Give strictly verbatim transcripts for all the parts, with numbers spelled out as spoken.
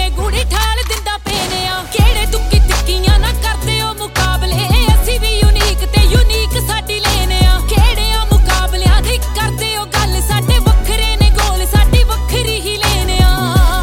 ਨੇ ਗੂੜੀ ਠਾਲ ਦਿੰਦਾ ਪੇਨੇ ਆ ਕਿਹੜੇ ਤੁੱਕੀ ਤਿੱਕੀਆਂ ਨਾ ਕਰਦੇ ਹੋ ਮੁਕਾਬਲੇ ਅਸੀਂ ਵੀ ਯੂਨੀਕ ਤੇ ਯੂਨੀਕ ਸਾਡੀ ਲੈਨੇ ਆ ਕਿਹੜੇ ਆ ਮੁਕਾਬਲਿਆਂ ਦੀ ਕਰਦੇ ਹੋ ਗੱਲ ਸਾਡੇ ਵੱਖਰੇ ਨੇ ਗੋਲ ਸਾਡੀ ਵੱਖਰੀ ਹੀ ਲੈਨੇ ਆ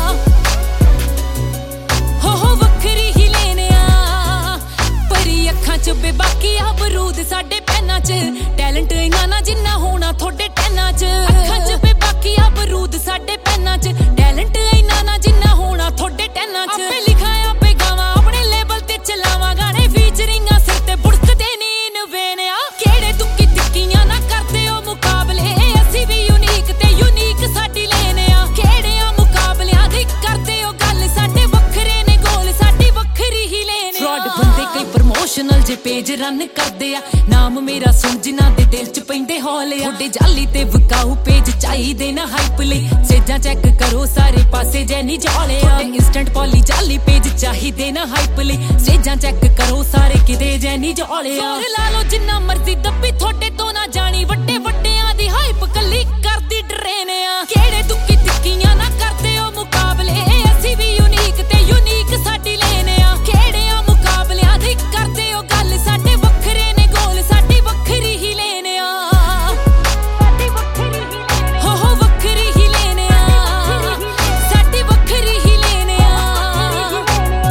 ਹੋ ਹੋ ਵੱਖਰੀ ਹੀ ਲੈਨੇ ਆ ਪਰੀ ਅੱਖਾਂ ਚ ਬੇਬਾਕੀ ਆ ਬਰੂਦ ਸਾਡੇ ਪੈਨਾਂ ਚ ਟੈਲੈਂਟ ਇਨਾ ਨਾ ਜਿੰਨਾ ਹੋਣਾ ਤੁਹਾਡੇ ਟੈਨਾਂ ਚ ਅੱਖਾਂ ਚ ਬੇਬਾਕੀ ਆ ਬਰੂਦ ਸਾਡੇ ਪੈਨਾਂ ਚ ਟੈਲੈਂਟ ਇਨਾ ਨਾ ਜਿੰਨਾ ਹੋਣਾ ਤੁਹਾਡੇ ਟੈਨਾਂ ਚ ਆਪੇ ਲਿਖਾਇਆ ਆਪੇ ਗਾਵਾਂ ਆਪਣੇ ਲੇਬਲ ਤੇ ਚਲਾਵਾਂ ਗਾਣੇ ਫੀਚਰਿੰਗਾਂ ਸਿਰ ਤੇ ਬੁੜਕਦੇ ਨੀ ਨਵੇਨਿਆ ਕਿਹੜੇ ਤੁੱਕੀ ਤਿੱਕੀਆਂ ਨਾ ਕਰਦੇ ਹੋ ਮੁਕਾਬਲੇ ਅਸੀਂ ਵੀ ਯੂਨੀਕ ਤੇ ਯੂਨੀਕ ਸਾਡੀ ਲੈਨੇ ਆ ਕਿਹੜੇ ਆ ਮੁਕਾਬਲਿਆਂ ਦੀ ਕਰਦੇ ਹੋ ਗੱਲ ਸਾਡੇ ਵੱਖਰੇ ਨੇ ਗੋਲ ਸਾਡੀ ਵੱਖਰੀ ਹੀ ਲੈਨੇ ਆ ਫਰਾਡ ਬੰਦੇ ਕਈ ਪ੍ਰਮੋਸ਼ਨਲ ਜੇ ਪੇਜ ਰਨ ਕਰਦੇ ਆ ਨਾਮ ਮੇਰਾ ਸੁਣ ਜਿਨ੍ਹਾਂ ਦੇ ਦਿਲ ਚ ਪੈਂਦੇ ਹੌਲ ਆ ਤੁਹਾਡੇ ਜਾਲੀ ਤੇ ਵਿਕਾਊ ਪੇਜ ਚਾਹੀਦੇ ਨਾ ਹਾਈਪ ਲਈ ਸੇਜਾਂ ਚੈੱਕ ਕਰੋ ਸਾਰੇ ਪਾਸੇ ਜੈ ਨਹੀਂ ਜੌਲੇ ਆ ਇੰਸਟੈਂਟ ਪੋਲੀ ਜਾਲੀ ਪੇਜ ਚਾਹੀਦੇ ਨਾ ਹਾਈਪ ਲਈ ਸੇਜਾਂ ਚੈੱਕ ਕਰੋ ਸਾਰੇ ਕਿਤੇ ਜੈ ਨਹੀਂ ਜੌਲੇ ਆ ਲਾ ਲਓ ਜਿੰਨਾ ਮਰਜ਼ੀ ਦੱਬੀ ਤੁਹਾਡੇ ਤੋਂ ਨਾ ਜਾਣੀ ਵੱਡੇ ਵੱਡਿਆਂ ਦੀ ਹਾਈਪ ਕੱਲੀ ਕਰਦੀ ਡਰੇਨੇ ਆ ਕਿਹੜੇ ਤੁੱਕੀ ਤਿੱਕੀਆਂ ਨਾ ਕਰਦੇ ਹੋ ਮੁਕਾਬਲੇ ਅਸੀਂ ਵੀ ਯੂਨੀਕ ਤੇ ਯੂਨੀਕ ਸਾਡੀ ਲੈਨੇ ਆ ਕਿਹੜੇ ਆ ਮੁਕਾਬਲਿਆਂ ਦੀ ਕਰਦੇ ਹੋ ਗੱਲ ਸਾਡੇ ਵੱਖਰੇ ਨੇ ਗੋਲ ਸਾਡੀ ਵੱਖਰੀ ਹੀ ਲੈਨੇ ਆ ਸਾਡੀ ਵੱਖਰੀ ਹੀ ਹੋ ਹੋ ਵੱਖਰੀ ਹੀ ਲੈਨੇ ਆ ਸਾਡੀ ਵੱਖਰੀ ਹੀ ਲੈਨੇ ਆ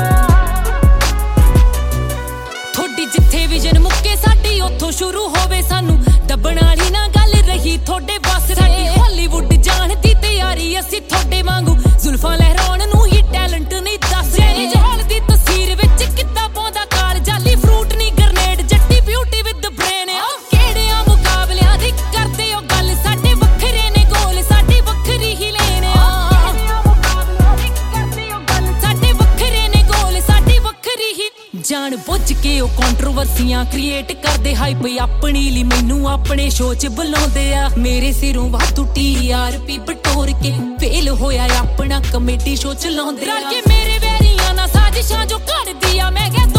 ਤੁਹਾਡੀ ਜਿੱਥੇ ਵਿਜ਼ਨ ਮੁੱਕੇ ਸਾਡੀ ਉੱਥੋਂ ਸ਼ੁਰੂ ਹੋਵੇ ਸਾਨੂੰ ਦੱਬਣ ਵਾਲੀ ਨਾ ਗੱਲ ਰਹੀ ਤੁਹਾਡੇ ਬਸ ਸਾਡੀ ਹਾਲੀਵੁੱਡ ਜਾਣ ਦੀ ਤਿਆਰੀ ਅਸੀਂ ਤੁਹਾਡੇ ਵਾਂਗੂ ਜ਼ੁਲਫਾਂ ਲਹਿਰਾਉਣ ਨੂੰ ਹੀ ਟੈਲੈਂਟ ਨਹੀਂ ਦੱਸਦੇ ਜਹਾਲ ਦੀ ਤਸਵੀਰ ਵਿੱਚ ਕਿੱਦਾਂ ਪਾਉਂਦਾ ਕਾਲ ਜਾਲੀ ਫਰੂਟ ਨਹੀਂ ਗ੍ਰਨੇਡ ਜੱਟੀ ਬਿਊਟੀ ਵਿਦ ਬ੍ਰੇਨ ਆ ਕਿਹੜੇ ਆ ਮੁਕਾਬਲਿਆਂ ਦੀ ਕਰਦੇ ਹੋ ਗੱਲ ਸਾਡੇ ਵੱਖਰੇ ਨੇ ਗੋਲ ਸਾਡੀ ਵੱਖਰੀ ਹੀ ਲੈਨੇ ਆ ਸਾਡੇ ਵੱਖਰੇ ਨੇ ਗੋਲ ਸਾਡੀ ਵੱਖਰੀ ਹੀ ਜਾਣ ਬੁੱਝ ਕੇ ਉਹ ਕੰਟਰੋਵਰਸੀਆਂ ਕ੍ਰੀਏਟ ਕਰਦੇ ਹਾਈਪ ਆਪਣੀ ਲਈ ਮੈਨੂੰ ਆਪਣੇ ਸ਼ੋਅ ਚ ਬੁਲਾਉਂਦੇ ਆ ਮੇਰੇ ਸਿਰੋਂ ਵਾਧੂ ਟੀ ਆਰ ਪੀ ਬਟੋਰ ਕੇ ਫੇਲ ਹੋਇਆ ਆਪਣਾ ਕਮੇਟੀ ਸ਼ੋਅ ਚ ਲਾਉਂਦੇ ਆ ਰਲ ਕੇ ਮੇਰੇ ਵੈਰੀਆਂ ਨਾਲ ਸਾਜ਼ਿਸ਼ਾਂ ਜੋ ਘੜਦੀ ਆ ਮੈਂ ਕਿਹਾ